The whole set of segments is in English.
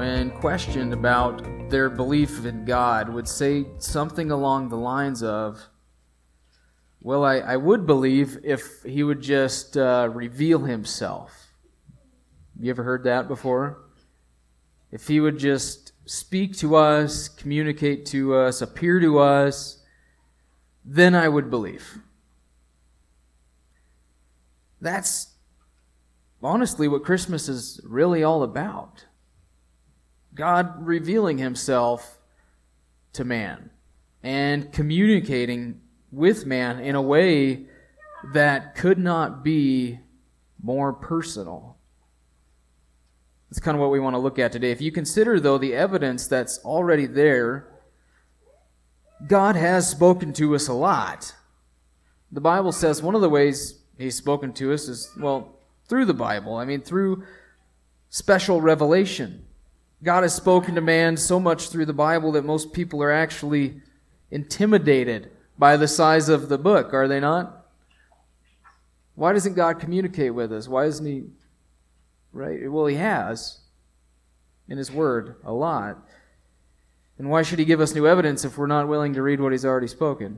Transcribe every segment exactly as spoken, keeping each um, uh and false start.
when questioned about their belief in God, would say something along the lines of, well, I, I would believe if he would just uh, reveal himself. You ever heard that before? If he would just speak to us, communicate to us, appear to us, then I would believe. That's honestly what Christmas is really all about. God revealing himself to man and communicating with man in a way that could not be more personal. That's kind of what we want to look at today. If you consider, though, the evidence that's already there, God has spoken to us a lot. The Bible says one of the ways he's spoken to us is, well, through the Bible. I mean, through special revelation. God has spoken to man so much through the Bible that most people are actually intimidated by the size of the book, are they not? Why doesn't God communicate with us? Why isn't he, right? Well, he has in his word a lot. And why should he give us new evidence if we're not willing to read what he's already spoken?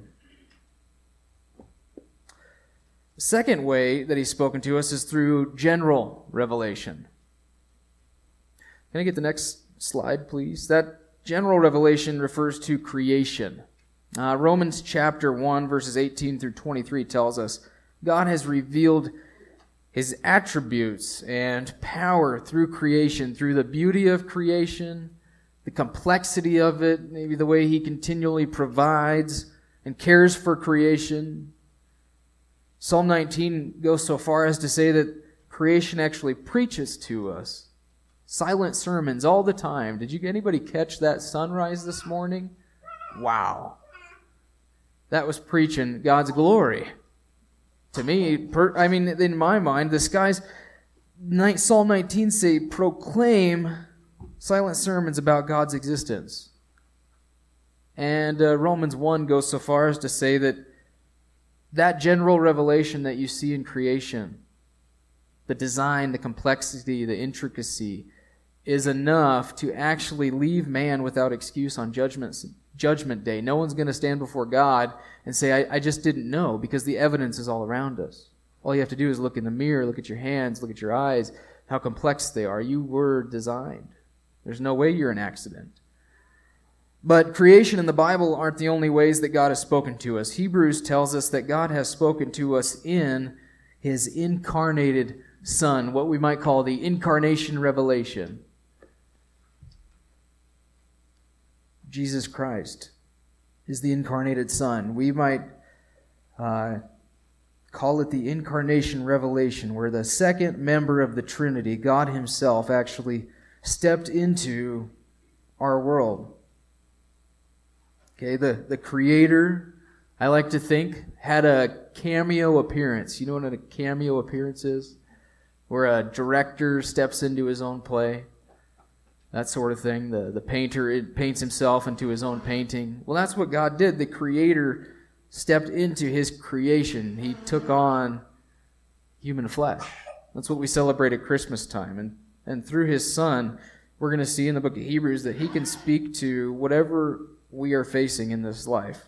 The second way that he's spoken to us is through general revelation. Can I get the next slide, please? That general revelation refers to creation. Uh, Romans chapter one, verses eighteen through twenty-three tells us God has revealed his attributes and power through creation, through the beauty of creation, the complexity of it, maybe the way he continually provides and cares for creation. Psalm nineteen goes so far as to say that creation actually preaches to us. Silent sermons all the time. Did you anybody catch that sunrise this morning? Wow. That was preaching God's glory. To me, per, I mean, in my mind, the skies, Psalm nineteen say, proclaim silent sermons about God's existence. And uh, Romans one goes so far as to say that that general revelation that you see in creation, the design, the complexity, the intricacy, is enough to actually leave man without excuse on judgment, judgment day. No one's going to stand before God and say, I, I just didn't know, because the evidence is all around us. All you have to do is look in the mirror, look at your hands, look at your eyes, how complex they are. You were designed. There's no way you're an accident. But creation and the Bible aren't the only ways that God has spoken to us. Hebrews tells us that God has spoken to us in his incarnated Son, what we might call the incarnation revelation. Jesus Christ is the incarnated Son. We might uh, call it the incarnation revelation, where the second member of the Trinity, God himself, actually stepped into our world. Okay, the, the Creator, I like to think, had a cameo appearance. You know what a cameo appearance is? Where a director steps into his own play. That sort of thing. The, the painter it paints himself into his own painting. Well, that's what God did. The Creator stepped into his creation. He took on human flesh. That's what we celebrate at Christmas time. And, and through his Son, we're going to see in the book of Hebrews that he can speak to whatever we are facing in this life.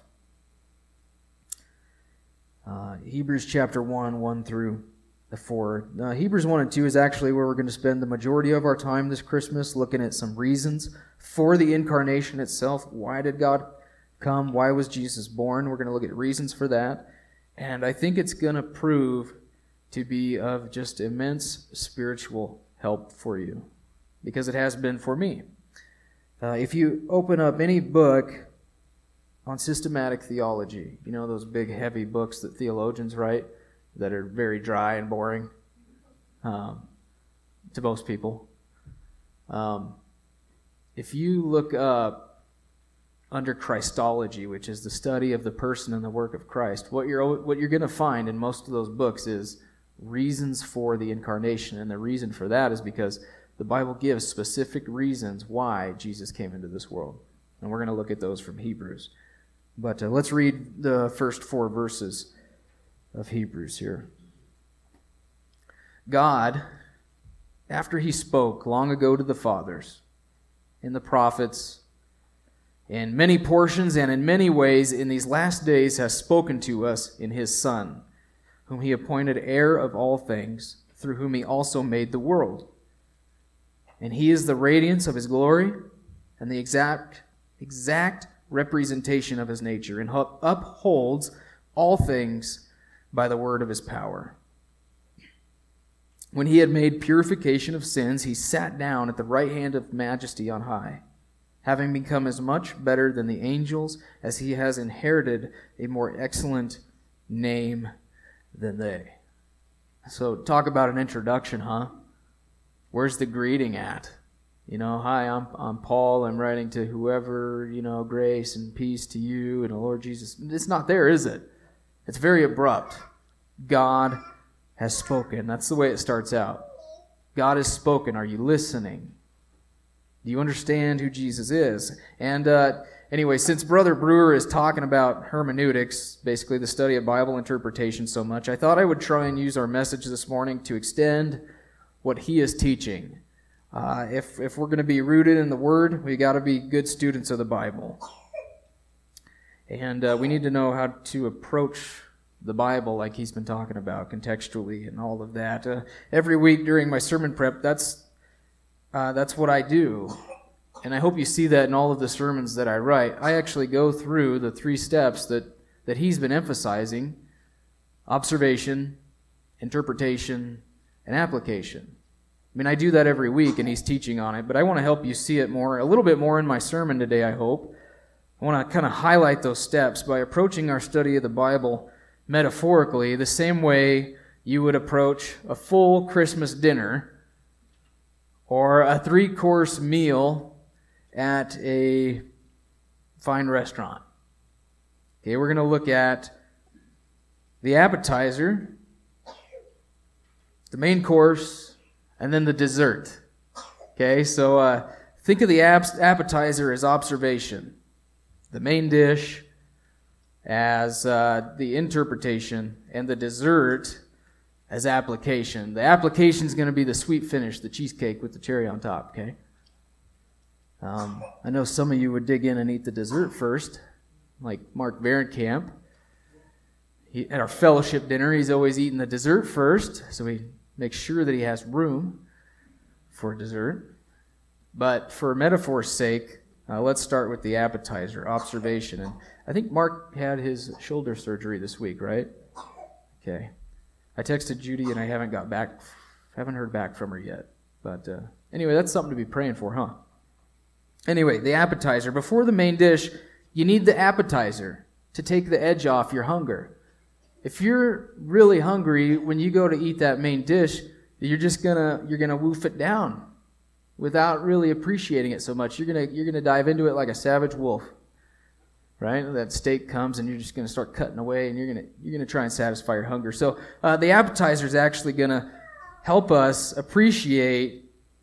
Uh, Hebrews chapter one, one through the four. Uh, Hebrews one and two is actually where we're going to spend the majority of our time this Christmas, looking at some reasons for the incarnation itself. Why did God come? Why was Jesus born? We're going to look at reasons for that. And I think it's going to prove to be of just immense spiritual help for you, because it has been for me. Uh, if you open up any book on systematic theology, you know those big heavy books that theologians write that are very dry and boring um, to most people. Um, if you look up under Christology, which is the study of the person and the work of Christ, what you're what you're going to find in most of those books is reasons for the incarnation, and the reason for that is because the Bible gives specific reasons why Jesus came into this world. And we're going to look at those from Hebrews. But uh, let's read the first four verses of Hebrews here. God, after he spoke long ago to the fathers in the prophets, in many portions and in many ways in these last days has spoken to us in his Son, whom he appointed heir of all things, through whom he also made the world. And he is the radiance of his glory and the exact, exact representation of his nature, and upholds all things by the word of his power. When he had made purification of sins, he sat down at the right hand of majesty on high, having become as much better than the angels as he has inherited a more excellent name than they. So talk about an introduction, huh? Where's the greeting at? You know, hi, I'm I'm Paul. I'm writing to whoever, you know, grace and peace to you and the Lord Jesus. It's not there, is it? It's very abrupt. God has spoken. That's the way it starts out. God has spoken. Are you listening? Do you understand who Jesus is? And uh, anyway, since Brother Brewer is talking about hermeneutics, basically the study of Bible interpretation so much, I thought I would try and use our message this morning to extend what he is teaching. Uh, if if we're going to be rooted in the Word, we got to be good students of the Bible. And uh, we need to know how to approach the Bible like he's been talking about, contextually and all of that. Uh, every week during my sermon prep, that's uh, that's what I do. And I hope you see that in all of the sermons that I write. I actually go through the three steps that, that he's been emphasizing: observation, interpretation, and application. I mean, I do that every week, and he's teaching on it, but I want to help you see it more, a little bit more in my sermon today, I hope. I want to kind of highlight those steps by approaching our study of the Bible metaphorically, the same way you would approach a full Christmas dinner or a three-course meal at a fine restaurant. Okay, we're going to look at the appetizer, the main course, and then the dessert. Okay, so uh, think of the appetizer as observation, the main dish as uh, the interpretation, and the dessert as application. The application is going to be the sweet finish, the cheesecake with the cherry on top, okay? Um, I know some of you would dig in and eat the dessert first, like Mark Varenkamp. He, at our fellowship dinner, he's always eating the dessert first, so we make sure that he has room for dessert. But for metaphor's sake, uh, let's start with the appetizer, observation. And I think Mark had his shoulder surgery this week, right? Okay. I texted Judy and I haven't got back, haven't heard back from her yet. But uh, anyway, that's something to be praying for, huh? Anyway, the appetizer. Before the main dish, you need the appetizer to take the edge off your hunger. If you're really hungry, when you go to eat that main dish, you're just gonna you're gonna woof it down without really appreciating it so much. You're gonna you're gonna dive into it like a savage wolf, right? That steak comes and you're just gonna start cutting away, and you're gonna you're gonna try and satisfy your hunger. So uh, the appetizer is actually gonna help us appreciate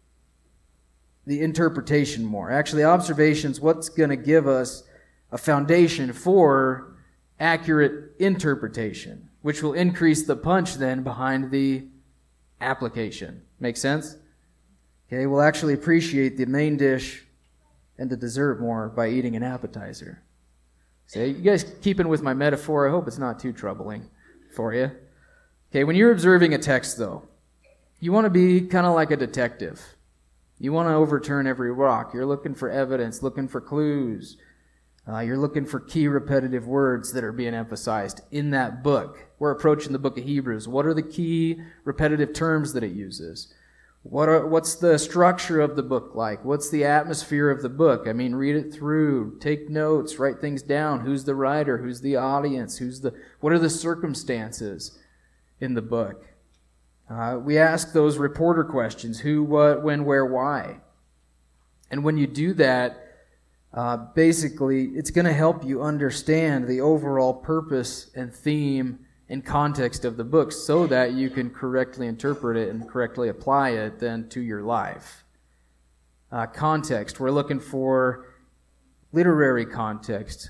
the interpretation more. Actually, observation's what's gonna give us a foundation for accurate interpretation, which will increase the punch then behind the application. Make sense? Okay, we'll actually appreciate the main dish and the dessert more by eating an appetizer. So you guys keeping with my metaphor? I hope it's not too troubling for you. Okay, when you're observing a text though, you want to be kind of like a detective. You want to overturn every rock. You're looking for evidence, looking for clues. Uh, you're looking for key repetitive words that are being emphasized in that book. We're approaching the book of Hebrews. What are the key repetitive terms that it uses? What are, what's the structure of the book like? What's the atmosphere of the book? I mean, read it through, take notes, write things down. Who's the writer? Who's the audience? Who's the? What are the circumstances in the book? Uh, we ask those reporter questions: who, what, when, where, why. And when you do that, Uh, basically, it's going to help you understand the overall purpose and theme and context of the book so that you can correctly interpret it and correctly apply it then to your life. Uh, context, we're looking for literary context.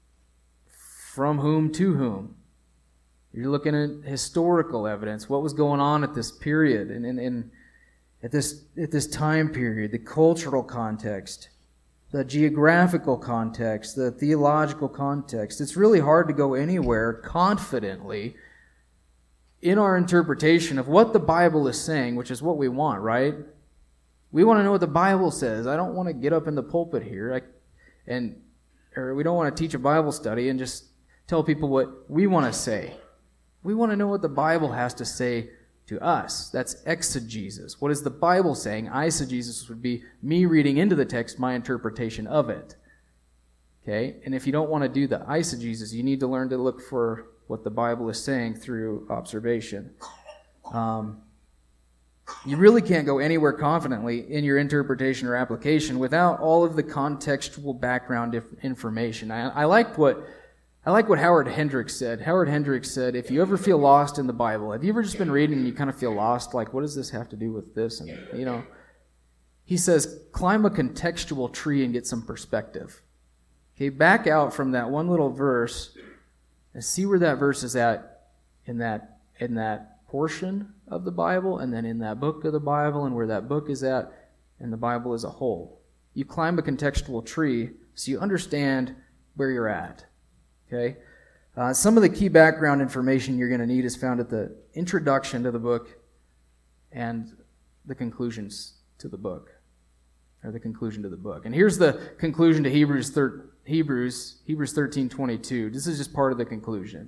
From whom to whom? You're looking at historical evidence. What was going on at this period? And, and, and at this, at this time period, the cultural context, the geographical context, the theological context. It's really hard to go anywhere confidently in our interpretation of what the Bible is saying, which is what we want, right? We want to know what the Bible says. I don't want to get up in the pulpit here I, and or we don't want to teach a Bible study and just tell people what we want to say. We want to know what the Bible has to say to us. That's exegesis. What is the Bible saying? Eisegesis would be me reading into the text my interpretation of it. Okay? And if you don't want to do the eisegesis, you need to learn to look for what the Bible is saying through observation. Um, you really can't go anywhere confidently in your interpretation or application without all of the contextual background if- information. I, I like what I like what Howard Hendricks said. Howard Hendricks said, if you ever feel lost in the Bible, have you ever just been reading and you kind of feel lost, like, what does this have to do with this? And, you know, he says, climb a contextual tree and get some perspective. Okay, back out from that one little verse and see where that verse is at in that in that portion of the Bible, and then in that book of the Bible, and where that book is at in the Bible as a whole. You climb a contextual tree so you understand where you're at. Okay, uh, some of the key background information you're going to need is found at the introduction to the book and the conclusions to the book, or the conclusion to the book. And here's the conclusion to Hebrews thir- Hebrews Hebrews thirteen twenty-two. This is just part of the conclusion.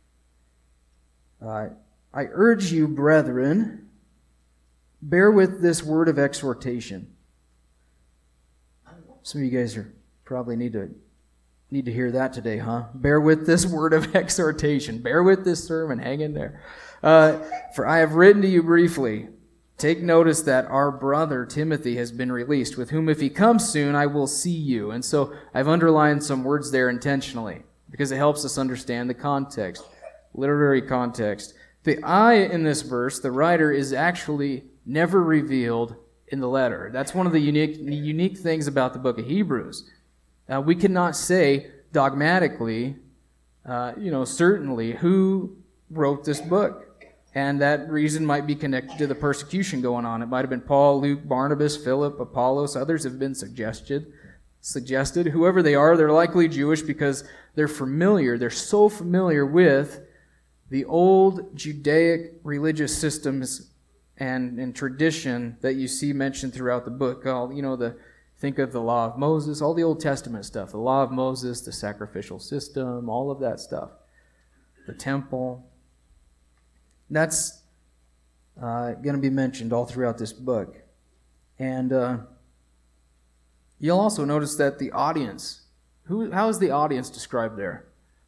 Uh, I urge you, brethren, bear with this word of exhortation. Some of you guys are probably need to. Need to hear that today, huh? Bear with this word of exhortation. Bear with this sermon. Hang in there. Uh, For I have written to you briefly. Take notice that our brother Timothy has been released, with whom if he comes soon, I will see you. And so I've underlined some words there intentionally because it helps us understand the context, literary context. The I in this verse, the writer, is actually never revealed in the letter. That's one of the unique, unique things about the book of Hebrews. Uh, we cannot say dogmatically, uh, you know, certainly who wrote this book. And that reason might be connected to the persecution going on. It might have been Paul, Luke, Barnabas, Philip, Apollos. Others have been suggested. Suggested. Whoever they are, they're likely Jewish because they're familiar. They're so familiar with the old Judaic religious systems and, and tradition that you see mentioned throughout the book. All, you know, the Think of the law of Moses, all the Old Testament stuff. The law of Moses, the sacrificial system, all of that stuff. The temple. That's uh, going to be mentioned all throughout this book. And uh, you'll also notice that the audience, who, how is the audience described there?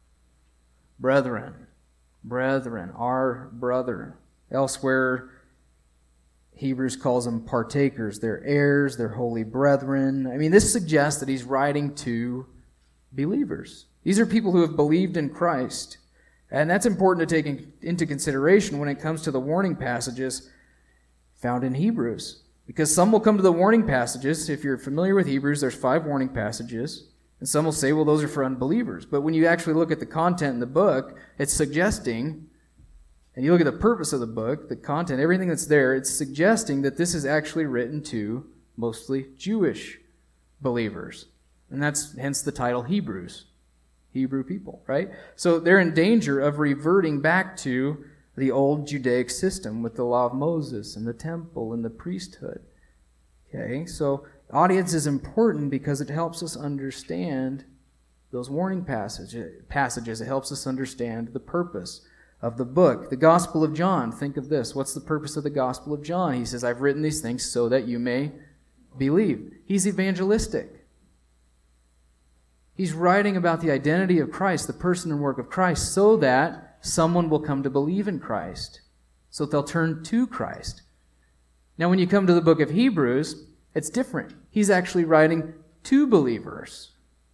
Brethren. Brethren. Our brother. Elsewhere, Hebrews calls them partakers. They're heirs, they're holy brethren. I mean, this suggests that he's writing to believers. These are people who have believed in Christ. And that's important to take in, into consideration when it comes to the warning passages found in Hebrews. Because some will come to the warning passages. If you're familiar with Hebrews, there's five warning passages. And some will say, well, those are for unbelievers. But when you actually look at the content in the book, it's suggesting, and you look at the purpose of the book, the content, everything that's there, it's suggesting that this is actually written to mostly Jewish believers. And that's hence the title Hebrews. Hebrew people, right? So they're in danger of reverting back to the old Judaic system with the law of Moses and the temple and the priesthood. Okay, so audience is important because it helps us understand those warning passages. passages. It helps us understand the purpose of the book. The Gospel of John, think of this. What's the purpose of the Gospel of John? He says, I've written these things so that you may believe. He's evangelistic. He's writing about the identity of Christ, the person and work of Christ, so that someone will come to believe in Christ, so that they'll turn to Christ. Now, when you come to the book of Hebrews, it's different. He's actually writing to believers.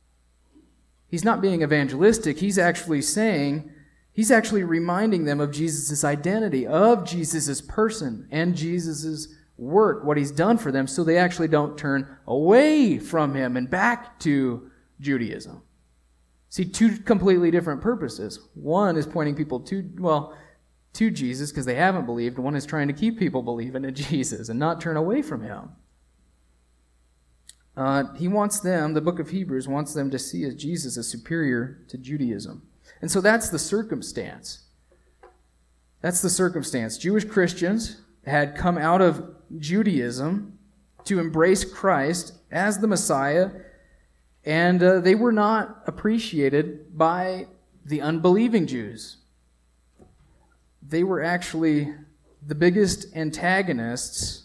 He's not being evangelistic. He's actually saying, he's actually reminding them of Jesus' identity, of Jesus' person, and Jesus' work, what he's done for them, so they actually don't turn away from him and back to Judaism. See, two completely different purposes. One is pointing people to, well, to Jesus because they haven't believed. One is trying to keep people believing in Jesus and not turn away from him. Uh, he wants them, the book of Hebrews wants them to see as Jesus as superior to Judaism. And so that's the circumstance. That's the circumstance. Jewish Christians had come out of Judaism to embrace Christ as the Messiah, and uh, they were not appreciated by the unbelieving Jews. They were actually the biggest antagonists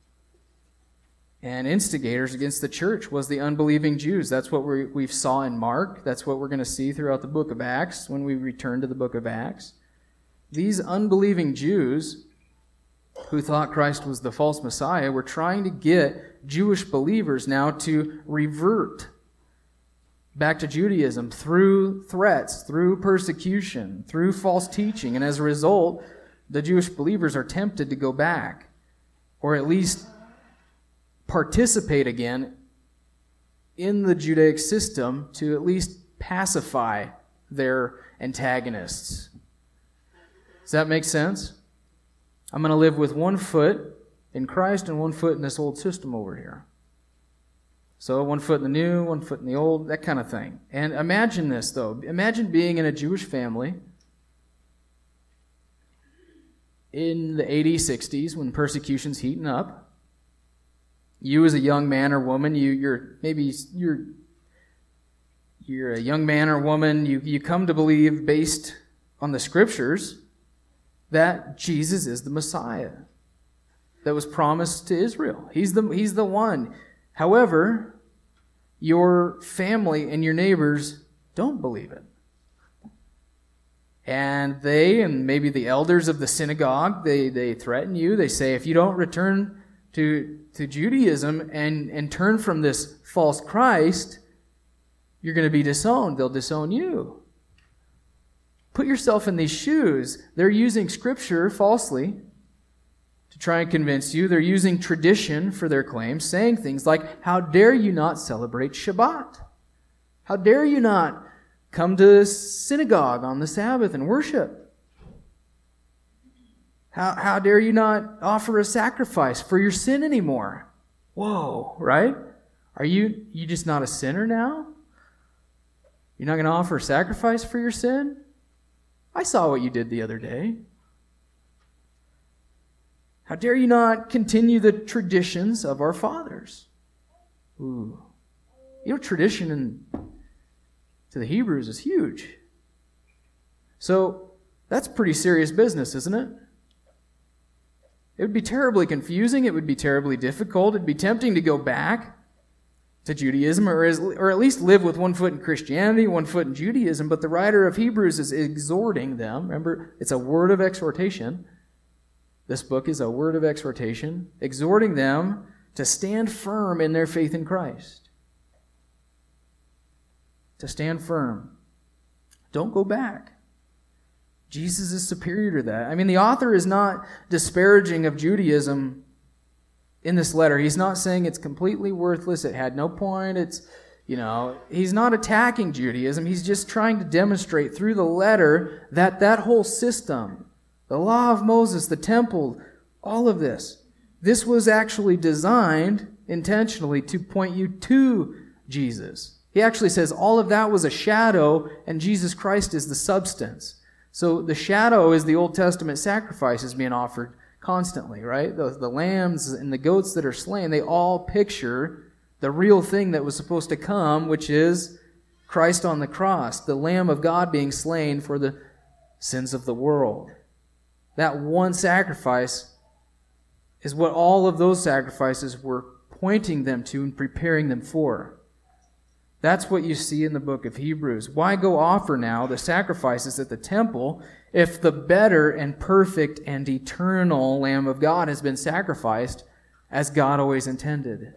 and instigators against the church was the unbelieving Jews. That's what we we saw in Mark. That's what we're going to see throughout the book of Acts when we return to the book of Acts. These unbelieving Jews who thought Christ was the false Messiah were trying to get Jewish believers now to revert back to Judaism through threats, through persecution, through false teaching. And as a result, the Jewish believers are tempted to go back, or at least participate again in the Judaic system to at least pacify their antagonists. Does that make sense? I'm going to live with one foot in Christ and one foot in this old system over here. So one foot in the new, one foot in the old, that kind of thing. And imagine this, though. Imagine being in a Jewish family in the eighties, sixties when persecution's heating up. You as a young man or woman, you, you're maybe you're you're a young man or woman, you, you come to believe based on the Scriptures that Jesus is the Messiah that was promised to Israel. He's the, he's the one. However, your family and your neighbors don't believe it. And they, and maybe the elders of the synagogue, they, they threaten you. They say, if you don't return to, to Judaism and, and turn from this false Christ, you're going to be disowned. They'll disown you. Put yourself in these shoes. They're using Scripture falsely to try and convince you. They're using tradition for their claims, saying things like, how dare you not celebrate Shabbat? How dare you not come to the synagogue on the Sabbath and worship? How, how dare you not offer a sacrifice for your sin anymore? Whoa, right? Are you, you just not a sinner now? You're not going to offer a sacrifice for your sin? I saw what you did the other day. How dare you not continue the traditions of our fathers? Ooh. You know, tradition in, to the Hebrews is huge. So, that's pretty serious business, isn't it? It would be terribly confusing. It would be terribly difficult. It'd be tempting to go back to Judaism, or, as, or at least live with one foot in Christianity, one foot in Judaism. But the writer of Hebrews is exhorting them. Remember, it's a word of exhortation. This book is a word of exhortation, exhorting them to stand firm in their faith in Christ. To stand firm. Don't go back. Jesus is superior to that. I mean, the author is not disparaging of Judaism in this letter. He's not saying it's completely worthless, it had no point, it's, you know, he's not attacking Judaism. He's just trying to demonstrate through the letter that that whole system, the law of Moses, the temple, all of this, this was actually designed intentionally to point you to Jesus. He actually says all of that was a shadow and Jesus Christ is the substance. So the shadow is the Old Testament sacrifices being offered constantly, right? The, the lambs and the goats that are slain, they all picture the real thing that was supposed to come, which is Christ on the cross, the Lamb of God being slain for the sins of the world. That one sacrifice is what all of those sacrifices were pointing them to and preparing them for. That's what you see in the book of Hebrews. Why go offer now the sacrifices at the temple if the better and perfect and eternal Lamb of God has been sacrificed as God always intended?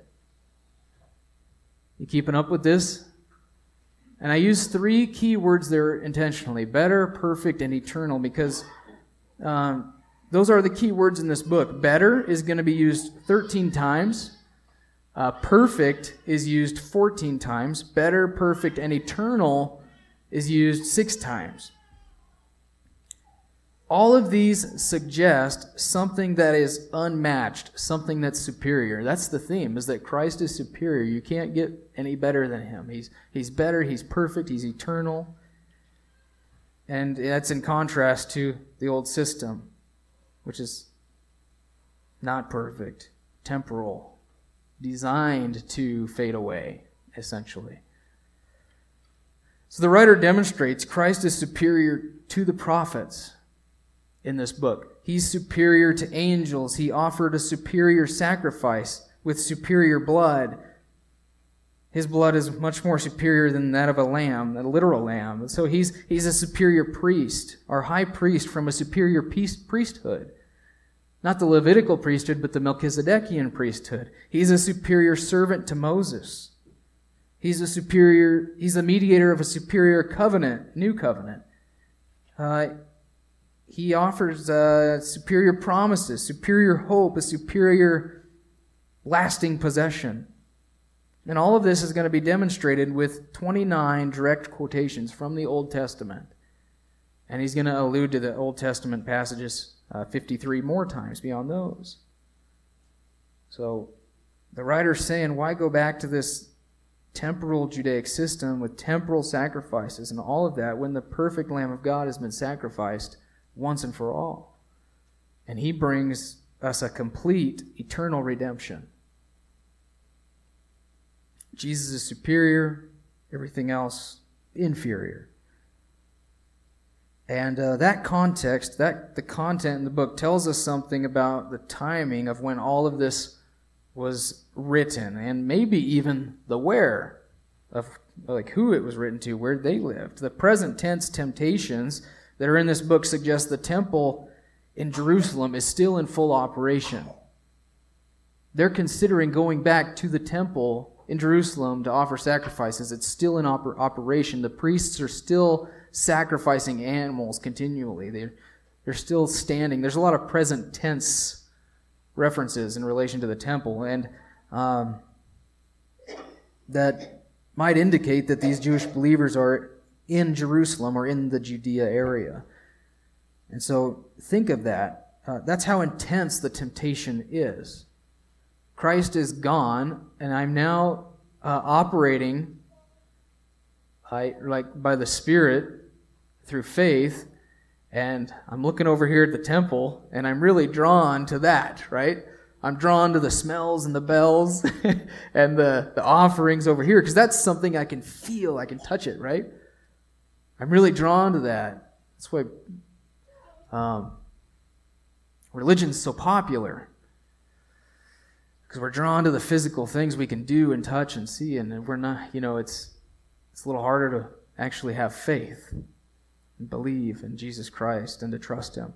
You keeping up with this? And I use three key words there intentionally. Better, perfect, and eternal, because um, those are the key words in this book. Better is going to be used thirteen times. Uh, perfect is used fourteen times. Better, perfect, and eternal is used six times. all of these suggest something that is unmatched, something that's superior. That's the theme, is that Christ is superior. You can't get any better than him. He's, he's better, he's perfect, he's eternal. And that's in contrast to the old system, which is not perfect, temporal, designed to fade away, essentially. So the writer demonstrates Christ is superior to the prophets in this book. He's superior to angels. He offered a superior sacrifice with superior blood. His blood is much more superior than that of a lamb, a literal lamb. So he's, he's a superior priest, our high priest from a superior priesthood. Not the Levitical priesthood, but the Melchizedekian priesthood. He's a superior servant to Moses. He's a superior, he's a mediator of a superior covenant, new covenant. Uh, he offers uh, superior promises, superior hope, a superior lasting possession. And all of this is going to be demonstrated with twenty-nine direct quotations from the Old Testament. And he's going to allude to the Old Testament passages uh, fifty-three more times beyond those. So the writer's saying, why go back to this temporal Judaic system with temporal sacrifices and all of that when the perfect Lamb of God has been sacrificed once and for all? And he brings us a complete eternal redemption. Jesus is superior, everything else inferior. And uh, that context, that the content in the book tells us something about the timing of when all of this was written, and maybe even the where of like who it was written to, where they lived. The present tense temptations that are in this book suggest the temple in Jerusalem is still in full operation. They're considering going back to the temple in Jerusalem to offer sacrifices. It's still in oper- operation. The priests are still sacrificing animals continually. They're, they're still standing. There's a lot of present tense references in relation to the temple, and um, that might indicate that these Jewish believers are in Jerusalem or in the Judea area. And so think of that. Uh, that's how intense the temptation is. Christ is gone, and I'm now uh, operating I, like by the Spirit through faith, and I'm looking over here at the temple, and I'm really drawn to that, right? I'm drawn to the smells and the bells and the, the offerings over here, because that's something I can feel, I can touch it, right? I'm really drawn to that. That's why um, religion's so popular. Because we're drawn to the physical things we can do and touch and see, and we're not, you know, it's it's a little harder to actually have faith and believe in Jesus Christ and to trust Him.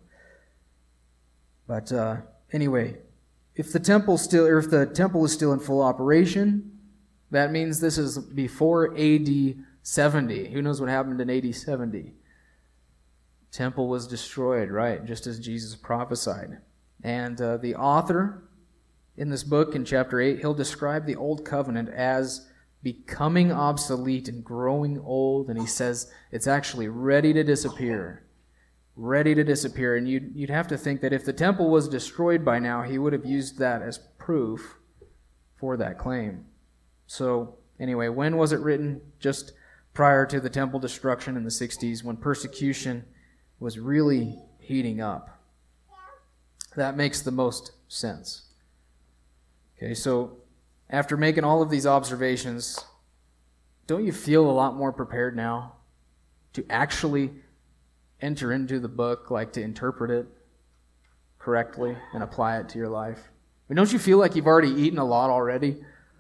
But uh, anyway, if the temple still, or if the temple is still in full operation, that means this is before A D seventy. Who knows what happened in A D seventy? Temple was destroyed, right? Just as Jesus prophesied. And uh, the author in this book, in chapter eight, he'll describe the Old Covenant as becoming obsolete and growing old, and he says it's actually ready to disappear. Ready to disappear. And you'd, you'd have to think that if the temple was destroyed by now, he would have used that as proof for that claim. So, anyway, when was it written? Just prior to the temple destruction in the sixties, when persecution was really heating up. That makes the most sense. Okay, so after making all of these observations, don't you feel a lot more prepared now to actually enter into the book, like to interpret it correctly and apply it to your life? I mean, don't you feel like you've already eaten a lot already?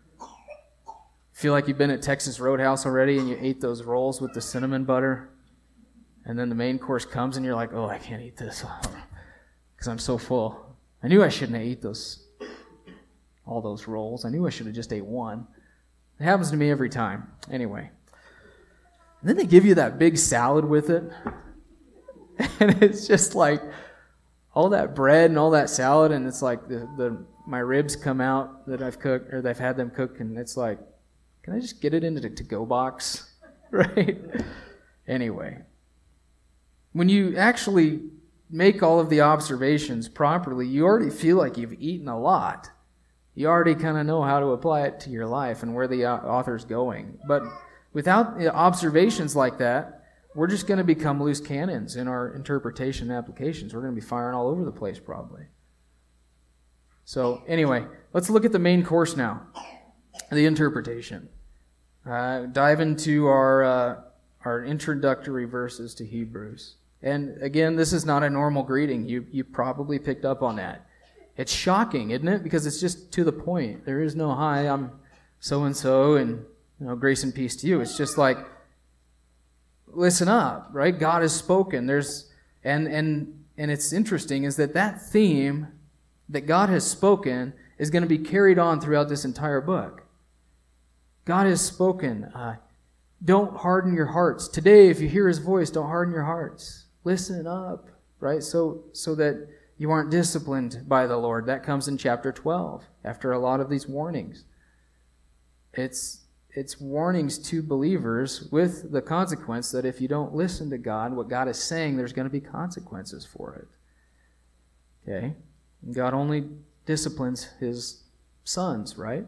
Feel like you've been at Texas Roadhouse already and you ate those rolls with the cinnamon butter, and then the main course comes and you're like, oh, I can't eat this because I'm so full. I knew I shouldn't have eaten those all those rolls. I knew I should have just ate one. It happens to me every time. Anyway. And then they give you that big salad with it. And it's just like all that bread and all that salad, and it's like the, the my ribs come out that I've cooked, or that I've had them cook, and it's like, can I just get it into the to-go box? Right? Anyway. When you actually make all of the observations properly, you already feel like you've eaten a lot. You already kind of know how to apply it to your life and where the author's going. But without observations like that, we're just going to become loose cannons in our interpretation and applications. We're going to be firing all over the place probably. So anyway, let's look at the main course now, the interpretation. Uh, dive into our uh, our introductory verses to Hebrews. And again, this is not a normal greeting. You you probably picked up on that. It's shocking, isn't it? Because it's just to the point. There is no, hi, I'm so-and-so, and you know, grace and peace to you. It's just like, listen up, right? God has spoken. There's and and and it's interesting is that that theme that God has spoken is going to be carried on throughout this entire book. God has spoken. Uh, don't harden your hearts. Today, if you hear His voice, don't harden your hearts. Listen up, right? So so that you aren't disciplined by the Lord. That comes in chapter twelve, after a lot of these warnings. It's it's warnings to believers with the consequence that if you don't listen to God, what God is saying, there's going to be consequences for it. Okay? And God only disciplines His sons, right?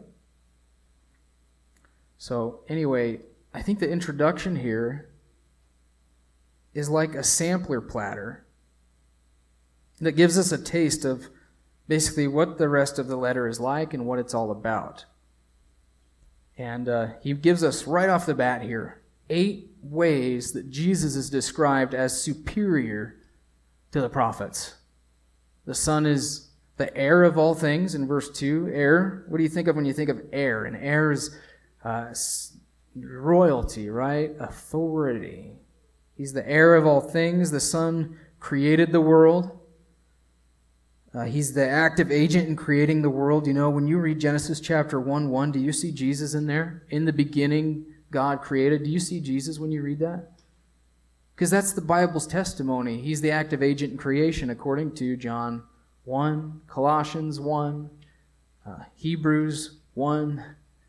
So anyway, I think the introduction here is like a sampler platter that gives us a taste of basically what the rest of the letter is like and what it's all about. And uh, he gives us right off the bat here eight ways that Jesus is described as superior to the prophets. The Son is the heir of all things in verse two. Heir, what do you think of when you think of heir? And heir is uh, royalty, right? Authority. He's the heir of all things. The Son created the world. Uh, he's the active agent in creating the world. You know, when you read Genesis chapter one one, do you see Jesus in there? In the beginning, God created. Do you see Jesus when you read that? Because that's the Bible's testimony. He's the active agent in creation according to John one, Colossians one, uh, Hebrews one.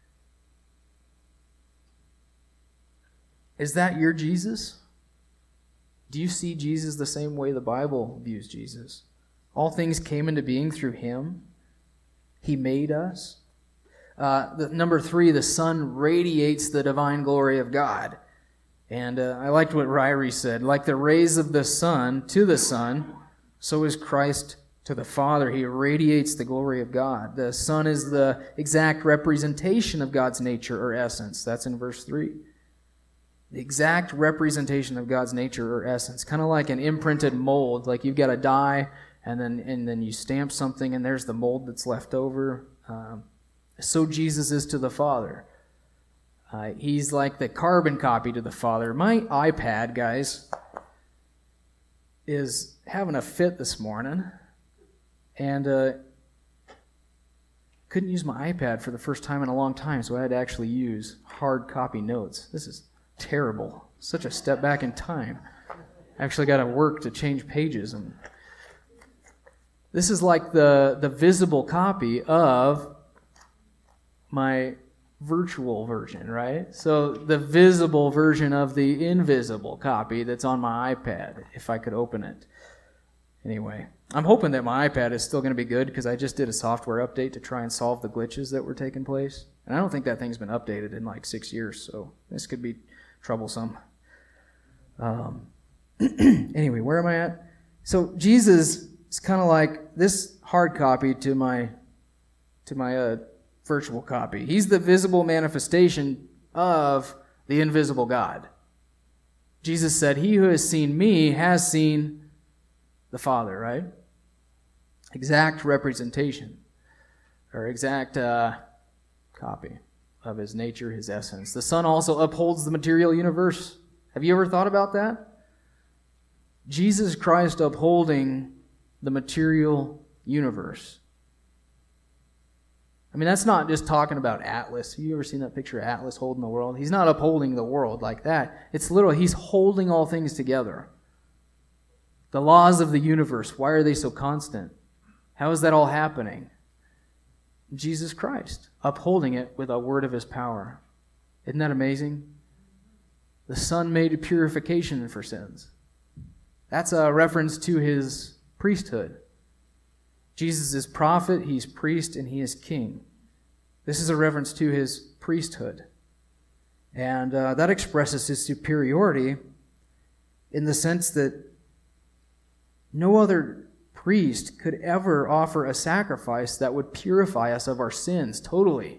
Is that your Jesus? Do you see Jesus the same way the Bible views Jesus? All things came into being through Him. He made us. Uh, the, number three, the Son radiates the divine glory of God. And uh, I liked what Ryrie said. Like the rays of the sun to the Son, so is Christ to the Father. He radiates the glory of God. The Son is the exact representation of God's nature or essence. That's in verse three. The exact representation of God's nature or essence. Kind of like an imprinted mold. Like you've got a die, and then and then you stamp something, and there's the mold that's left over. Um, so Jesus is to the Father. Uh, he's like the carbon copy to the Father. My iPad, guys, is having a fit this morning, and uh, couldn't use my iPad for the first time in a long time, so I had to actually use hard copy notes. This is terrible. Such a step back in time. I actually got to work to change pages. And this is like the, the visible copy of my virtual version, right? So the visible version of the invisible copy that's on my iPad, if I could open it. Anyway, I'm hoping that my iPad is still going to be good because I just did a software update to try and solve the glitches that were taking place. And I don't think that thing's been updated in like six years, so this could be troublesome. Um, anyway, where am I at? So Jesus is kind of like this hard copy to my to my uh, virtual copy. He's the visible manifestation of the invisible God. Jesus said, "He who has seen me has seen the Father," right? Exact representation, or exact uh, copy of His nature, His essence. The Son also upholds the material universe. Have you ever thought about that? Jesus Christ upholding the material universe. I mean, that's not just talking about Atlas. Have you ever seen that picture of Atlas holding the world? He's not upholding the world like that. It's literally, He's holding all things together. The laws of the universe, why are they so constant? How is that all happening? Jesus Christ, upholding it with a word of His power. Isn't that amazing? The Son made a purification for sins. That's a reference to his priesthood. Jesus is prophet, he's priest, and he is king. This is a reference to his priesthood. And uh, that expresses his superiority in the sense that no other priest could ever offer a sacrifice that would purify us of our sins totally,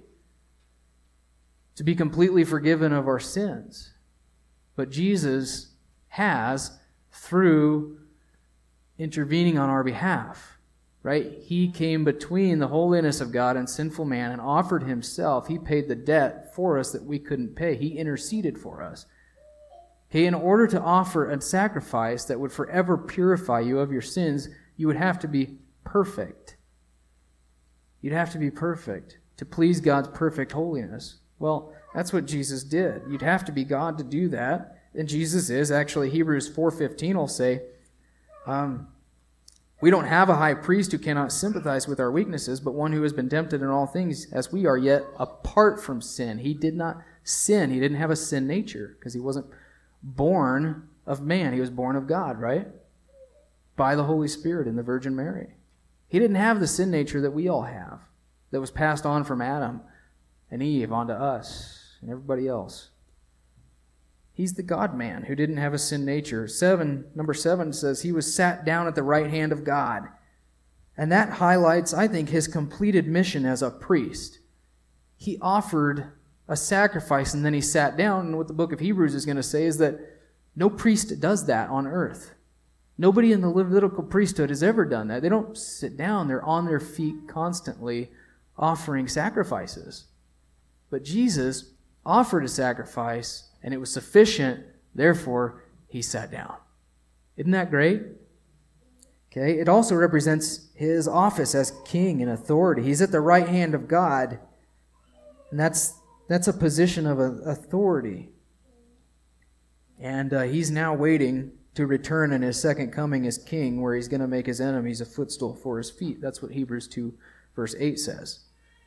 to be completely forgiven of our sins. But Jesus has, through intervening on our behalf, right? He came between the holiness of God and sinful man and offered himself. He paid the debt for us that we couldn't pay. He interceded for us. Okay, in order to offer a sacrifice that would forever purify you of your sins, you would have to be perfect. You'd have to be perfect to please God's perfect holiness. Well, that's what Jesus did. You'd have to be God to do that. And Jesus is. Actually, Hebrews four fifteen will say, um, we don't have a high priest who cannot sympathize with our weaknesses, but one who has been tempted in all things as we are, yet apart from sin. He did not sin. He didn't have a sin nature because he wasn't born of man. He was born of God, right? By the Holy Spirit in the Virgin Mary. He didn't have the sin nature that we all have, that was passed on from Adam and Eve onto us and everybody else. He's the God-man who didn't have a sin nature. Seven, number seven says he was sat down at the right hand of God. And that highlights, I think, his completed mission as a priest. He offered a sacrifice and then he sat down. And what the book of Hebrews is going to say is that no priest does that on earth. Nobody in the Levitical priesthood has ever done that. They don't sit down. They're on their feet constantly offering sacrifices. But Jesus offered a sacrifice and it was sufficient, therefore he sat down. Isn't that great? Okay, it also represents his office as king and authority. He's at the right hand of God, and that's that's a position of authority. And uh, he's now waiting to return in his second coming as king, where he's going to make his enemies a footstool for his feet. That's what Hebrews two, verse eight says.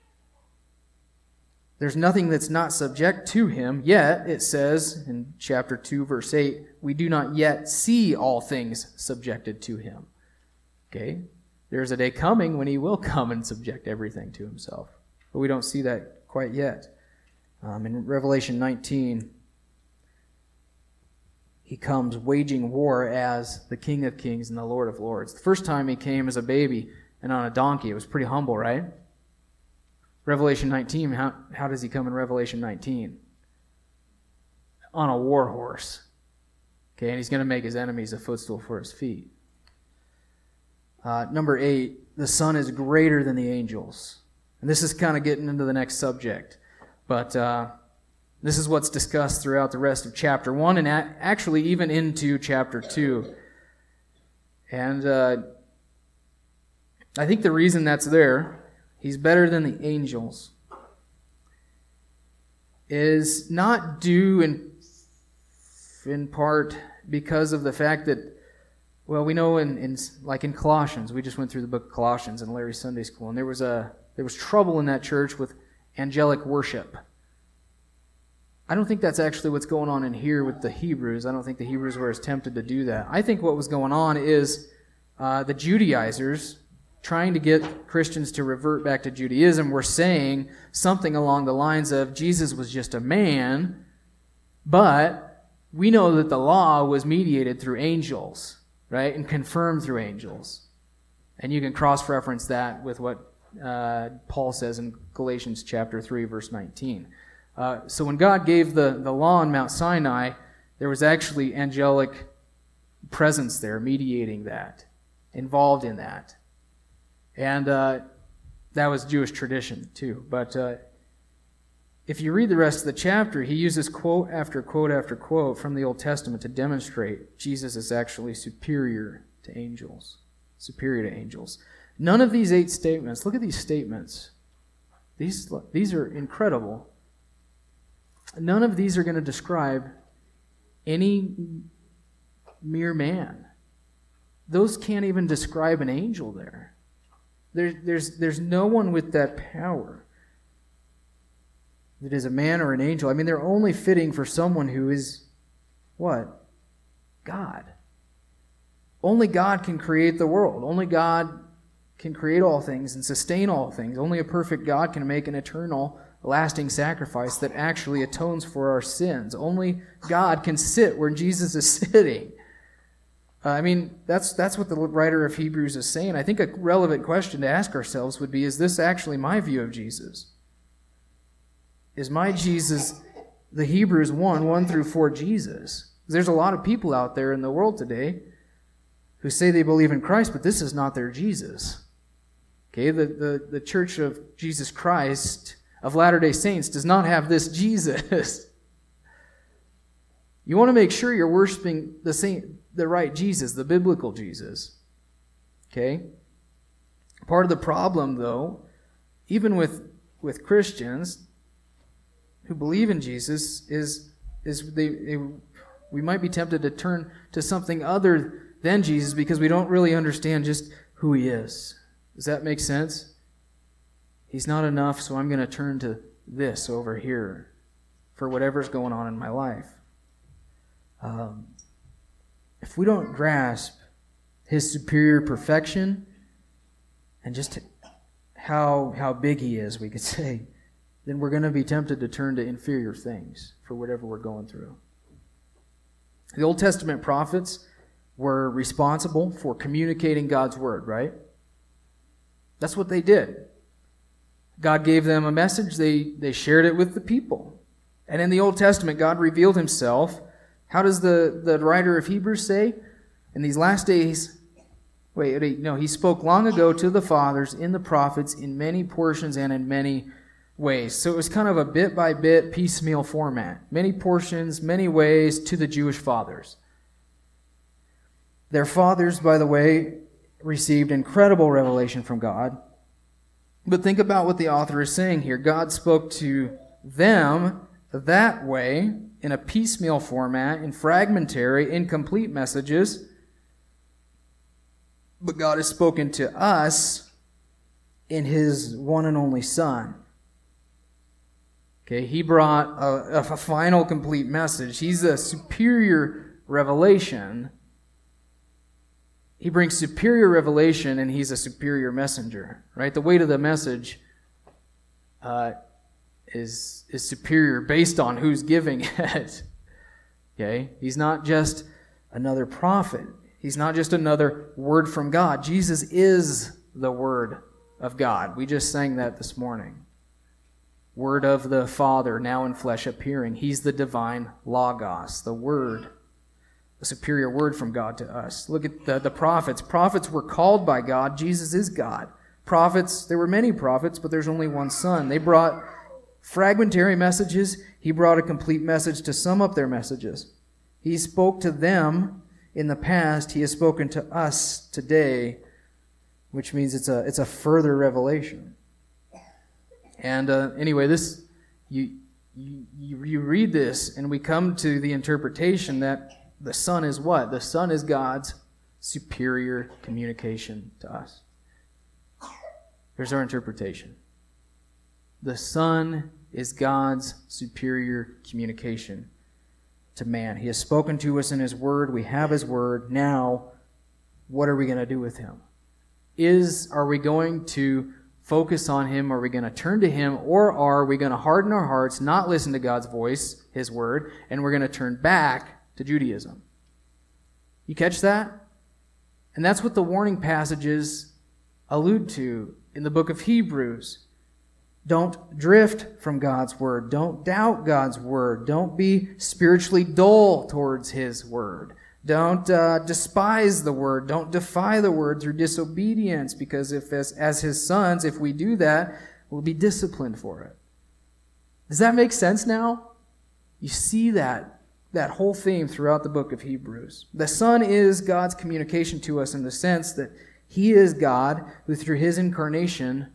There's nothing that's not subject to him, yet, it says in chapter two, verse eight, we do not yet see all things subjected to him. Okay? There's a day coming when he will come and subject everything to himself. But we don't see that quite yet. Um, in Revelation nineteen, he comes waging war as the King of Kings and the Lord of Lords. The first time he came as a baby and on a donkey. It was pretty humble, right? Revelation nineteen, how, how does he come in Revelation nineteen? On a war horse. Okay, and he's going to make his enemies a footstool for his feet. Uh, number eight, the Son is greater than the angels. And this is kind of getting into the next subject. But uh, this is what's discussed throughout the rest of chapter one and a- actually even into chapter two. And uh, I think the reason that's there, he's better than the angels, is not due in, in part because of the fact that, well, we know in, in like in Colossians, we just went through the book of Colossians in Larry's Sunday school, and there was a there was trouble in that church with angelic worship. I don't think that's actually what's going on in here with the Hebrews. I don't think the Hebrews were as tempted to do that. I think what was going on is uh, the Judaizers, trying to get Christians to revert back to Judaism, were saying something along the lines of Jesus was just a man, but we know that the law was mediated through angels, right, and confirmed through angels. And you can cross-reference that with what uh, Paul says in Galatians chapter three, verse nineteen. Uh, so when God gave the, the law on Mount Sinai, there was actually angelic presence there mediating that, involved in that. And uh, that was Jewish tradition too. But uh, if you read the rest of the chapter, he uses quote after quote after quote from the Old Testament to demonstrate Jesus is actually superior to angels. Superior to angels. None of these eight statements, look at these statements. These, these are incredible. None of these are going to describe any mere man. Those can't even describe an angel there. There, there's, there's no one with that power that is a man or an angel. I mean, they're only fitting for someone who is, what? God. Only God can create the world. Only God can create all things and sustain all things. Only a perfect God can make an eternal, lasting sacrifice that actually atones for our sins. Only God can sit where Jesus is sitting. Uh, I mean, that's that's what the writer of Hebrews is saying. I think a relevant question to ask ourselves would be, is this actually my view of Jesus? Is my Jesus the Hebrews one, one through four Jesus? There's a lot of people out there in the world today who say they believe in Christ, but this is not their Jesus. Okay, the, the, the Church of Jesus Christ of Latter-day Saints does not have this Jesus. You want to make sure you're worshiping the same, the right Jesus, the biblical Jesus. Okay? Part of the problem, though, even with, with Christians who believe in Jesus, is, is they, they we might be tempted to turn to something other than Jesus because we don't really understand just who He is. Does that make sense? He's not enough, so I'm going to turn to this over here for whatever's going on in my life. Um, if we don't grasp His superior perfection and just how how big He is, we could say, then we're going to be tempted to turn to inferior things for whatever we're going through. The Old Testament prophets were responsible for communicating God's word, right? That's what they did. God gave them a message, they, they shared it with the people. And in the Old Testament, God revealed Himself. How does the, the writer of Hebrews say? In these last days, wait, wait, no, He spoke long ago to the fathers in the prophets in many portions and in many ways. So it was kind of a bit-by-bit, piecemeal format. Many portions, many ways to the Jewish fathers. Their fathers, by the way, received incredible revelation from God. But think about what the author is saying here. God spoke to them that way, in a piecemeal format, in fragmentary, incomplete messages. But God has spoken to us in His one and only Son. Okay, He brought a, a final complete message. He's a superior revelation. He brings superior revelation, and He's a superior messenger, right? The weight of the message uh, is is superior based on who's giving it. Okay, He's not just another prophet. He's not just another word from God. Jesus is the Word of God. We just sang that this morning. Word of the Father, now in flesh appearing. He's the divine Logos, the Word. A superior word from God to us. Look at the, the prophets. Prophets were called by God. Jesus is God. Prophets, there were many prophets, but there's only one Son. They brought fragmentary messages. He brought a complete message to sum up their messages. He spoke to them in the past. He has spoken to us today, which means it's a it's a further revelation. And uh, anyway, this you, you you read this, and we come to the interpretation that the Son is what? The Son is God's superior communication to us. Here's our interpretation. The Son is God's superior communication to man. He has spoken to us in His Word. We have His Word. Now, what are we going to do with Him? Is, are we going to focus on Him? Are we going to turn to Him? Or are we going to harden our hearts, not listen to God's voice, His Word, and we're going to turn back to Judaism? You catch that? And that's what the warning passages allude to in the book of Hebrews. Don't drift from God's Word. Don't doubt God's Word. Don't be spiritually dull towards His Word. Don't uh, despise the Word. Don't defy the Word through disobedience, because if as, as His sons, if we do that, we'll be disciplined for it. Does that make sense now? You see that that whole theme throughout the book of Hebrews. The Son is God's communication to us in the sense that He is God who through His incarnation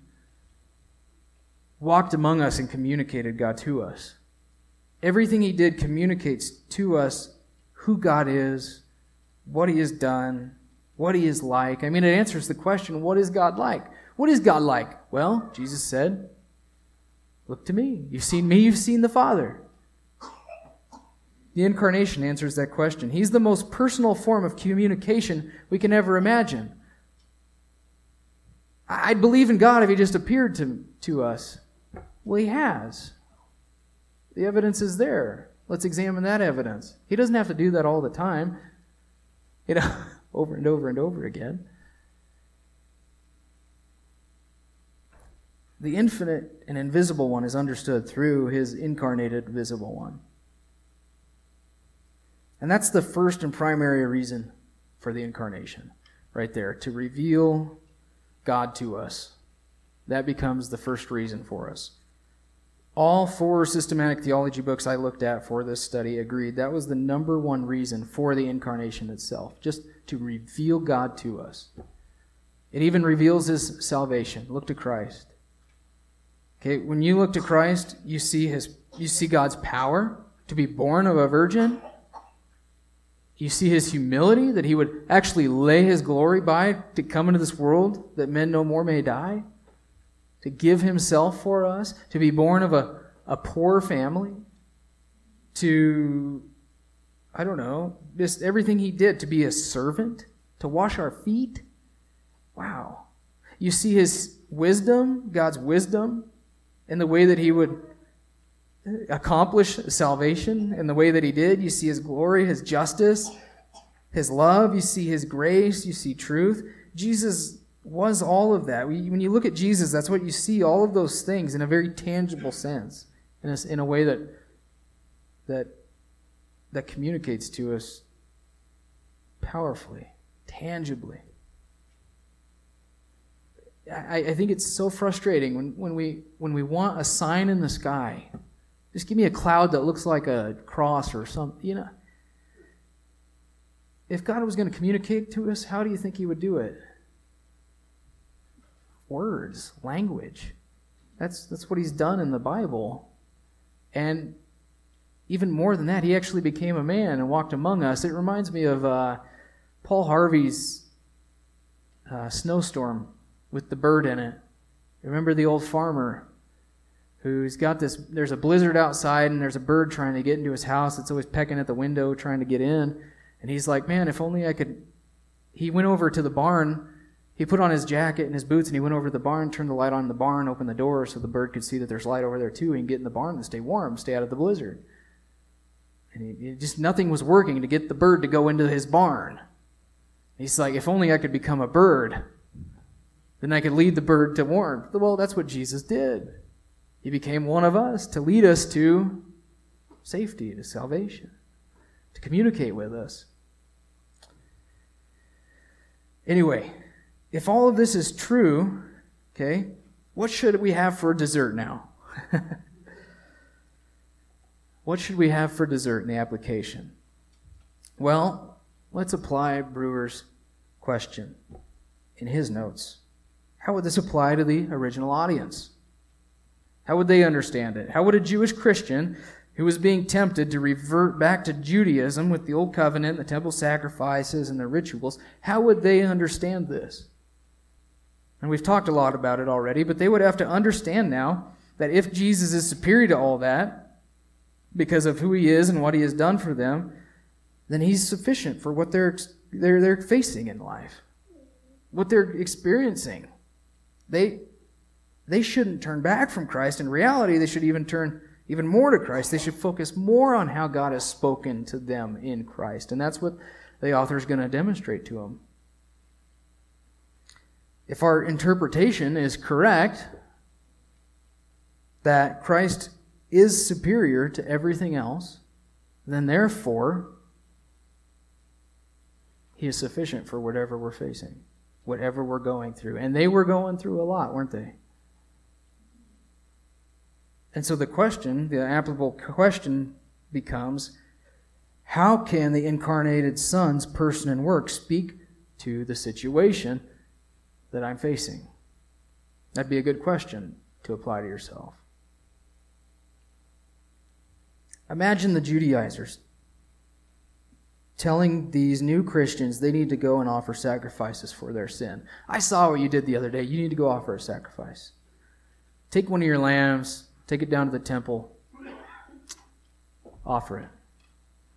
walked among us and communicated God to us. Everything He did communicates to us who God is, what He has done, what He is like. I mean, it answers the question, what is God like? What is God like? Well, Jesus said, look to me. You've seen me, you've seen the Father. The incarnation answers that question. He's the most personal form of communication we can ever imagine. I'd believe in God if he just appeared to, to us. Well, he has. The evidence is there. Let's examine that evidence. He doesn't have to do that all the time, you know, over and over and over again. The infinite and invisible one is understood through his incarnated visible one. And that's the first and primary reason for the incarnation, right there, to reveal God to us. That becomes the first reason for us. All four systematic theology books I looked at for this study agreed that was the number one reason for the incarnation itself, just to reveal God to us. It even reveals his salvation. Look to Christ. Okay, when you look to Christ, you see his you see God's power to be born of a virgin. You see his humility, that he would actually lay his glory by to come into this world that men no more may die, to give himself for us, to be born of a, a poor family, to, I don't know, just everything he did, to be a servant, to wash our feet. Wow. You see his wisdom, God's wisdom, in the way that he would accomplish salvation in the way that he did. You see his glory, his justice, his love. You see his grace. You see truth. Jesus was all of that. When you look at Jesus, that's what you see, all of those things in a very tangible sense, in a, in a way that that that communicates to us powerfully, tangibly. I, I think it's so frustrating when, when we when we want a sign in the sky. Just give me a cloud that looks like a cross or something, you know. If God was going to communicate to us, how do you think he would do it? Words, language. That's that's what he's done in the Bible. And even more than that, he actually became a man and walked among us. It reminds me of uh, Paul Harvey's uh, Snowstorm with the bird in it. Remember the old farmer who's got this, there's a blizzard outside and there's a bird trying to get into his house. It's always pecking at the window trying to get in. And he's like, man, if only I could. He went over to the barn. He put on his jacket and his boots and he went over to the barn, turned the light on in the barn, opened the door so the bird could see that there's light over there too. He can get in the barn and stay warm, stay out of the blizzard. And he, he just nothing was working to get the bird to go into his barn. He's like, if only I could become a bird, then I could lead the bird to warmth. Well, that's what Jesus did. He became one of us to lead us to safety, to salvation, to communicate with us. Anyway, if all of this is true, okay, what should we have for dessert now? What should we have for dessert in the application? Well, let's apply Brewer's question in his notes. How would this apply to the original audience? How would they understand it? How would a Jewish Christian who was being tempted to revert back to Judaism with the Old Covenant, the temple sacrifices, and the rituals, how would they understand this? And we've talked a lot about it already, but they would have to understand now that if Jesus is superior to all that, because of who he is and what he has done for them, then he's sufficient for what they're, they're, they're facing in life, what they're experiencing. They... They shouldn't turn back from Christ. In reality, they should even turn even more to Christ. They should focus more on how God has spoken to them in Christ. And that's what the author is going to demonstrate to them. If our interpretation is correct, that Christ is superior to everything else, then therefore, he is sufficient for whatever we're facing, whatever we're going through. And they were going through a lot, weren't they? And so the question, the applicable question becomes, how can the incarnated Son's person and work speak to the situation that I'm facing? That'd be a good question to apply to yourself. Imagine the Judaizers telling these new Christians they need to go and offer sacrifices for their sin. I saw what you did the other day. You need to go offer a sacrifice. Take one of your lambs, take it down to the temple, offer it.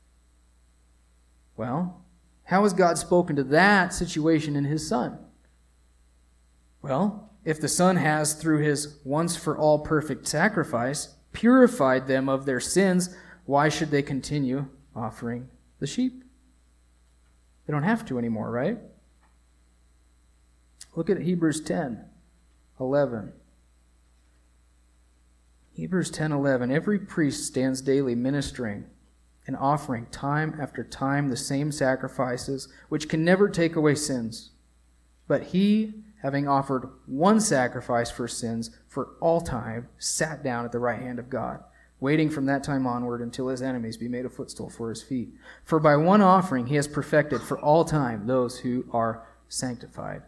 Well, how has God spoken to that situation in his Son? Well, if the Son has, through his once-for-all perfect sacrifice, purified them of their sins, why should they continue offering the sheep? They don't have to anymore, right? Look at Hebrews ten eleven. Hebrews ten eleven. Every priest stands daily ministering and offering time after time the same sacrifices, which can never take away sins. But he, having offered one sacrifice for sins for all time, sat down at the right hand of God, waiting from that time onward until his enemies be made a footstool for his feet. For by one offering he has perfected for all time those who are sanctified.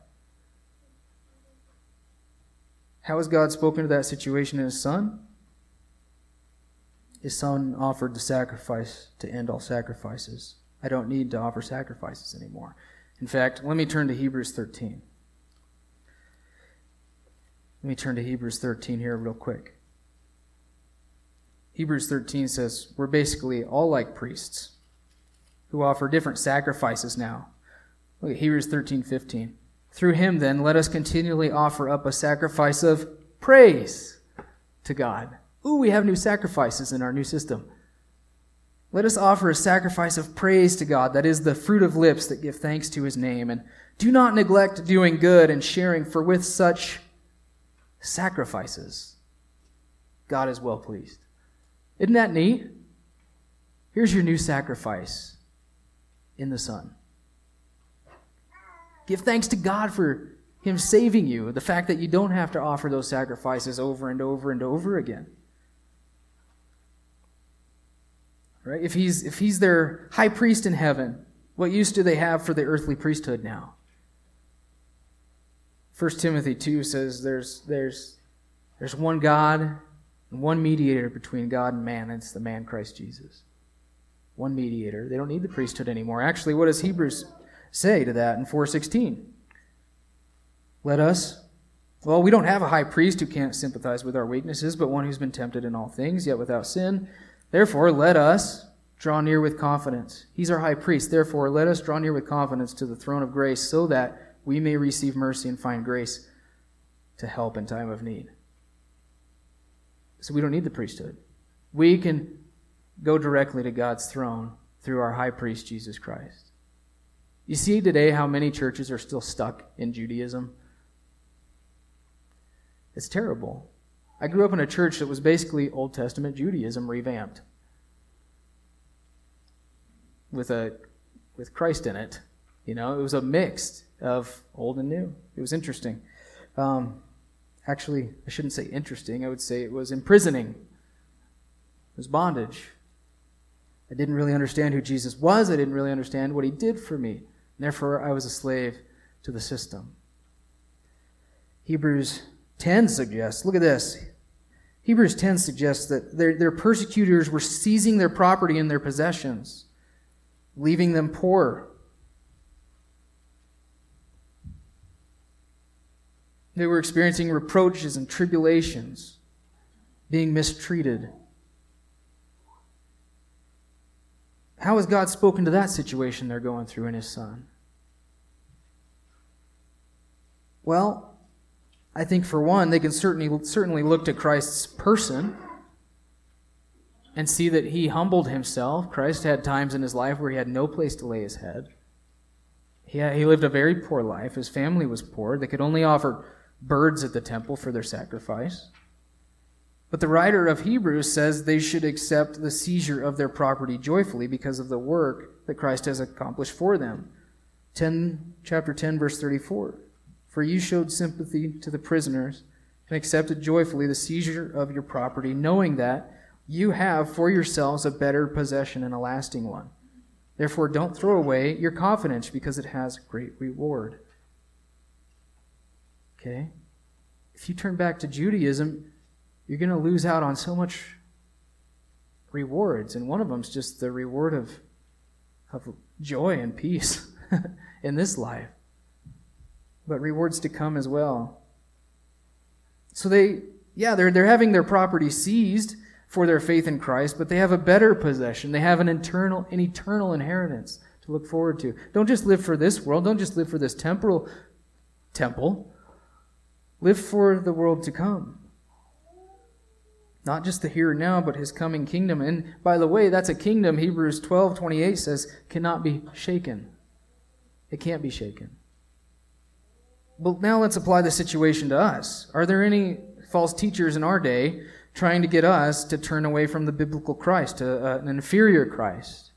How has God spoken to that situation in his Son? His Son offered the sacrifice to end all sacrifices. I don't need to offer sacrifices anymore. In fact, let me turn to Hebrews thirteen. Let me turn to Hebrews thirteen here real quick. Hebrews thirteen says, we're basically all like priests who offer different sacrifices now. Look at Hebrews thirteen fifteen. Through him, then, let us continually offer up a sacrifice of praise to God. Ooh, we have new sacrifices in our new system. Let us offer a sacrifice of praise to God, that is the fruit of lips that give thanks to his name. And do not neglect doing good and sharing, for with such sacrifices, God is well pleased. Isn't that neat? Here's your new sacrifice in the Son. Give thanks to God for him saving you, the fact that you don't have to offer those sacrifices over and over and over again. Right? If he's, if he's their high priest in heaven, what use do they have for the earthly priesthood now? First Timothy two says there's, there's, there's one God and one mediator between God and man, and it's the man Christ Jesus. One mediator. They don't need the priesthood anymore. Actually, what does Hebrews say to that in four sixteen? Let us, well, we don't have a high priest who can't sympathize with our weaknesses, but one who's been tempted in all things, yet without sin. Therefore, let us draw near with confidence. He's our high priest. Therefore, let us draw near with confidence to the throne of grace so that we may receive mercy and find grace to help in time of need. So we don't need the priesthood. We can go directly to God's throne through our high priest, Jesus Christ. You see today how many churches are still stuck in Judaism? It's terrible. I grew up in a church that was basically Old Testament Judaism revamped with a with Christ in it. You know, it was a mix of old and new. It was interesting. Um, actually, I shouldn't say interesting. I would say it was imprisoning. It was bondage. I didn't really understand who Jesus was. I didn't really understand what he did for me. And therefore, I was a slave to the system. Hebrews ten suggests, look at this. Hebrews ten suggests that their, their persecutors were seizing their property and their possessions, leaving them poor. They were experiencing reproaches and tribulations, being mistreated. How has God spoken to that situation they're going through in his Son? Well, I think for one, they can certainly certainly look to Christ's person and see that he humbled himself. Christ had times in his life where he had no place to lay his head. He, had, he lived a very poor life. His family was poor. They could only offer birds at the temple for their sacrifice. But the writer of Hebrews says they should accept the seizure of their property joyfully because of the work that Christ has accomplished for them. ten, chapter ten, verse thirty-four. For you showed sympathy to the prisoners and accepted joyfully the seizure of your property, knowing that you have for yourselves a better possession and a lasting one. Therefore, don't throw away your confidence because it has great reward. Okay? If you turn back to Judaism, you're going to lose out on so much rewards. And one of them is just the reward of, of joy and peace in this life. But rewards to come as well. So they, yeah, they're, they're having their property seized for their faith in Christ, but they have a better possession. They have an eternal, an eternal inheritance to to look forward to. Don't just live for this world. Don't just live for this temporal temple. Live for the world to come. Not just the here and now, but his coming kingdom. And by the way, that's a kingdom, Hebrews twelve twenty-eight says, cannot be shaken. It can't be shaken. But now let's apply the situation to us. Are there any false teachers in our day trying to get us to turn away from the biblical Christ, to uh, an inferior Christ?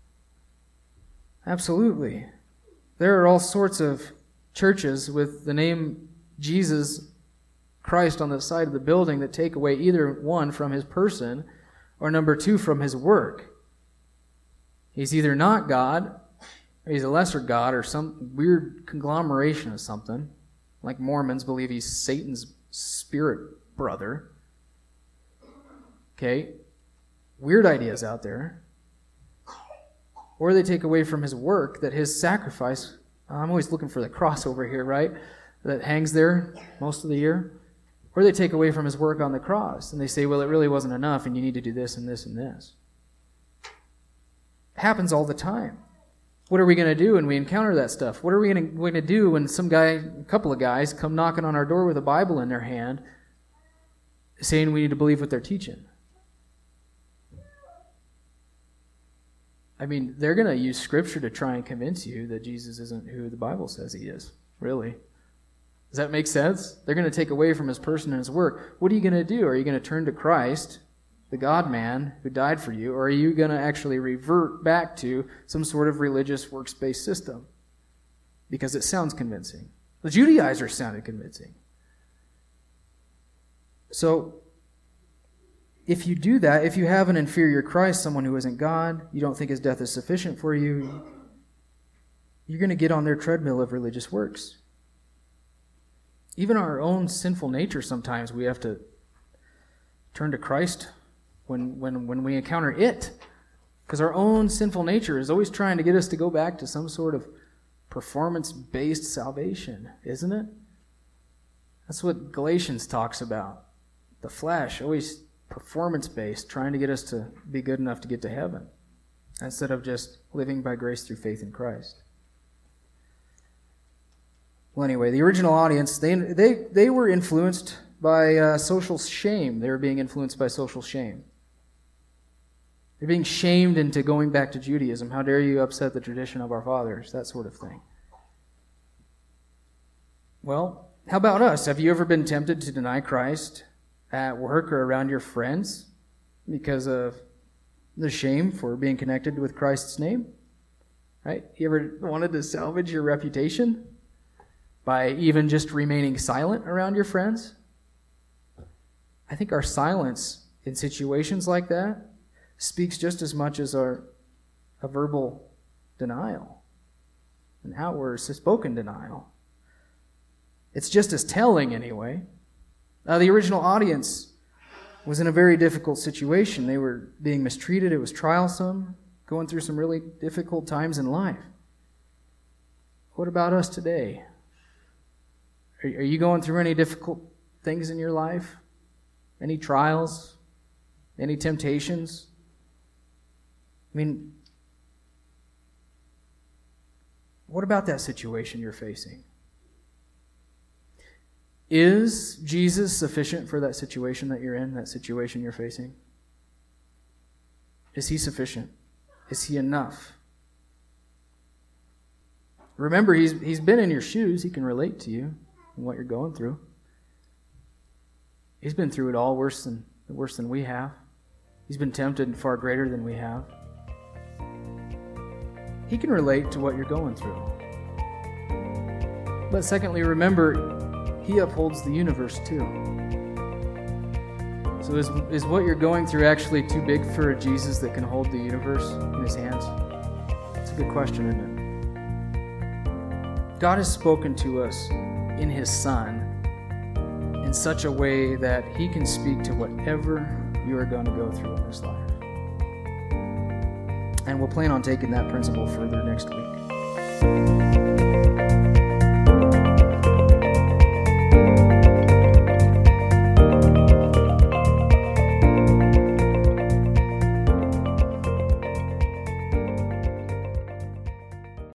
Absolutely. There are all sorts of churches with the name Jesus Christ on the side of the building that take away either one from his person or number two from his work. He's either not God, or he's a lesser God, or some weird conglomeration of something. Like Mormons believe he's Satan's spirit brother. Okay? Weird ideas out there. Or they take away from his work that his sacrifice, I'm always looking for the crossover here, right? That hangs there most of the year. Or they take away from his work on the cross and they say, well, it really wasn't enough and you need to do this and this and this. It happens all the time. What are we going to do when we encounter that stuff? What are we going to do when some guy, a couple of guys, come knocking on our door with a Bible in their hand saying we need to believe what they're teaching? I mean, they're going to use Scripture to try and convince you that Jesus isn't who the Bible says he is, really. Does that make sense? They're going to take away from his person and his work. What are you going to do? Are you going to turn to Christ, the God-man who died for you, or are you going to actually revert back to some sort of religious works-based system? Because it sounds convincing. The Judaizers sounded convincing. So, if you do that, if you have an inferior Christ, someone who isn't God, you don't think his death is sufficient for you, you're going to get on their treadmill of religious works. Even our own sinful nature, sometimes we have to turn to Christ when when when we encounter it. Because our own sinful nature is always trying to get us to go back to some sort of performance-based salvation, isn't it? That's what Galatians talks about. The flesh, always performance-based, trying to get us to be good enough to get to heaven, instead of just living by grace through faith in Christ. Well, anyway, the original audience, they they they were influenced by uh, social shame. They were being influenced by social shame. They're being shamed into going back to Judaism. How dare you upset the tradition of our fathers? That sort of thing. Well, how about us? Have you ever been tempted to deny Christ at work or around your friends because of the shame for being connected with Christ's name? Right? You ever wanted to salvage your reputation by even just remaining silent around your friends? I think our silence in situations like that speaks just as much as our a verbal denial, an outward spoken denial. It's just as telling anyway. Now, the original audience was in a very difficult situation. They were being mistreated. It was trialsome, going through some really difficult times in life. What about us today? Are you going through any difficult things in your life? Any trials? Any temptations? I mean, what about that situation you're facing? Is Jesus sufficient for that situation that you're in, that situation you're facing? Is he sufficient? Is he enough? Remember, he's he's been in your shoes. He can relate to you and what you're going through. He's been through it all worse than worse than we have. He's been tempted far greater than we have. He can relate to what you're going through. But secondly, remember, he upholds the universe too. So is, is what you're going through actually too big for a Jesus that can hold the universe in his hands? It's a good question, isn't it? God has spoken to us in his Son in such a way that he can speak to whatever you are going to go through in this life. And we'll plan on taking that principle further next week.